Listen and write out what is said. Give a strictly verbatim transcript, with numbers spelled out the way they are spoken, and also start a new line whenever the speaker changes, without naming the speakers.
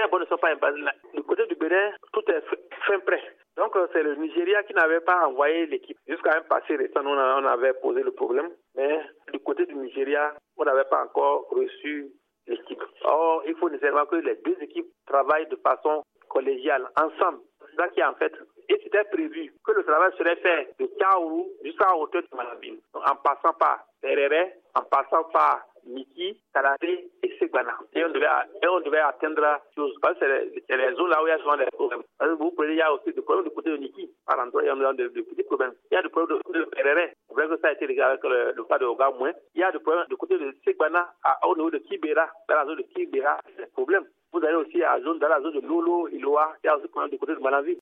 Gabon ne sont pas impactés. Du côté du Bénin, tout est fin prêt. Donc, c'est le Nigeria qui n'avait pas envoyé l'équipe. Jusqu'à un passé récent, on avait posé le problème. Mais du côté du Nigeria, on n'avait pas encore reçu l'équipe. Or, il faut nécessairement que les deux équipes travaillent de façon collégiale, ensemble. C'est ça qui est en fait. Et c'était prévu que le travail serait fait de Kaourou jusqu'à hauteur de Malabine. En passant par Terere, en passant par Miki, Karaté et Segbana. Et on devait, et on devait atteindre chose. Parce que c'est les, les zones là où il y a souvent des problèmes. Parce que vous prenez, il y a aussi des problèmes du côté de Niki. Par endroit, il y a des petits problèmes. Il y a des problèmes du côté de Terere. C'est vrai que ça a été réglé avec le, le cas de Ogamoué. Il y a des problèmes du côté de Segbana, au niveau de Kibera. Dans la zone de Kibera, c'est des problèmes. Vous allez aussi à la zone, dans la zone de Lolo, Iloa, il y a aussi des problèmes du côté de Malanvi.